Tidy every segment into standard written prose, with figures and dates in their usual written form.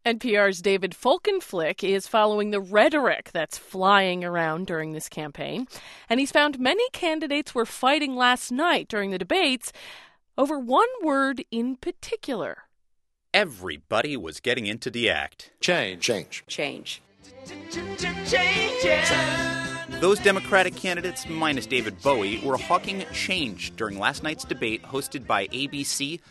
NPR's David Folkenflik is following the rhetoric that's flying around during this campaign, and he's found many candidates were fighting last night during the debates over one word in particular. Everybody was getting into the act. Change. Change. Those Democratic candidates, minus David Bowie, were hawking change during last night's debate hosted by ABC,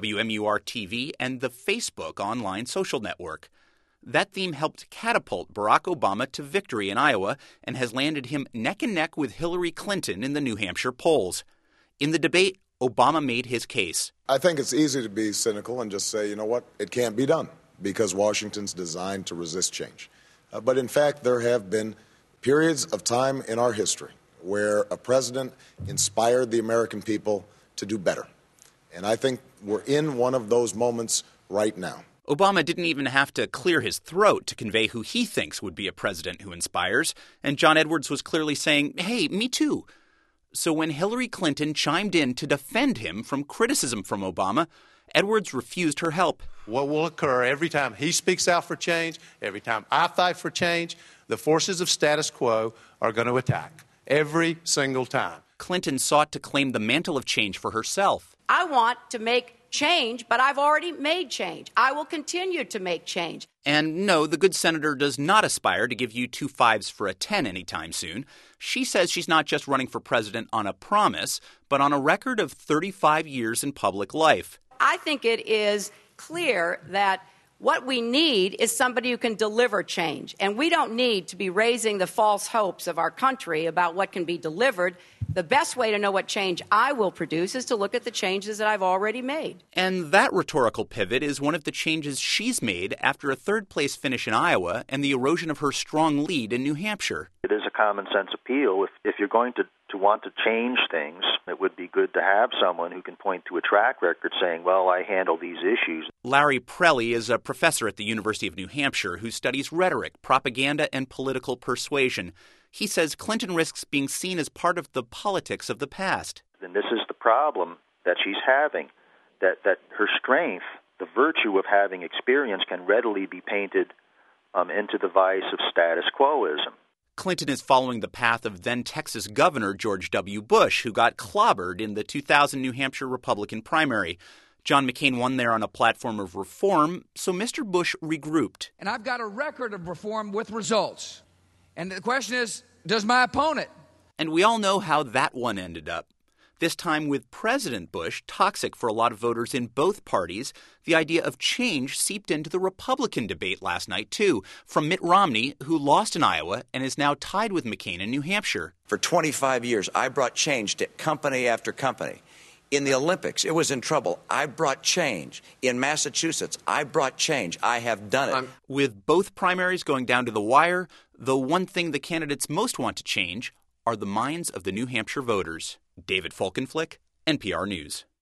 WMUR-TV, and the Facebook online social network. That theme helped catapult Barack Obama to victory in Iowa and has landed him neck and neck with Hillary Clinton in the New Hampshire polls. In the debate, Obama made his case. I think it's easy to be cynical and just say, you know what, it can't be done because Washington's designed to resist change. But in fact, there have been periods of time in our history where a president inspired the American people to do better. And I think we're in one of those moments right now. Obama didn't even have to clear his throat to convey who he thinks would be a president who inspires, and John Edwards was clearly saying, hey, me too. So when Hillary Clinton chimed in to defend him from criticism from Obama, Edwards refused her help. What will occur every time he speaks out for change, every time I fight for change, the forces of status quo are going to attack every single time. Clinton sought to claim the mantle of change for herself. I want to make change, but I've already made change. I will continue to make change. And no, the good senator does not aspire to give you 2 5s for a 10 anytime soon. She says she's not just running for president on a promise, but on a record of 35 years in public life. I think it is clear that what we need is somebody who can deliver change. And we don't need to be raising the false hopes of our country about what can be delivered. The best way to know what change I will produce is to look at the changes that I've already made. And that rhetorical pivot is one of the changes she's made after a third-place finish in Iowa and the erosion of her strong lead in New Hampshire. It is a common-sense appeal. If you're going to want to change things, it would be good to have someone who can point to a track record saying, well, I handle these issues. Larry Prelli is a professor at the University of New Hampshire who studies rhetoric, propaganda, and political persuasion. He says Clinton risks being seen as part of the politics of the past. And this is the problem that she's having, that her strength, the virtue of having experience, can readily be painted into the vice of status quoism. Clinton is following the path of then Texas Governor George W. Bush, who got clobbered in the 2000 New Hampshire Republican primary. John McCain won there on a platform of reform, so Mr. Bush regrouped. And I've got a record of reform with results. And the question is, does my opponent? And we all know how that one ended up. This time with President Bush toxic for a lot of voters in both parties, the idea of change seeped into the Republican debate last night, too, from Mitt Romney, who lost in Iowa and is now tied with McCain in New Hampshire. For 25 years, I brought change to company after company. In the Olympics, it was in trouble. I brought change. In Massachusetts, I brought change. I have done it. With both primaries going down to the wire, the one thing the candidates most want to change are the minds of the New Hampshire voters. David Folkenflik, NPR News.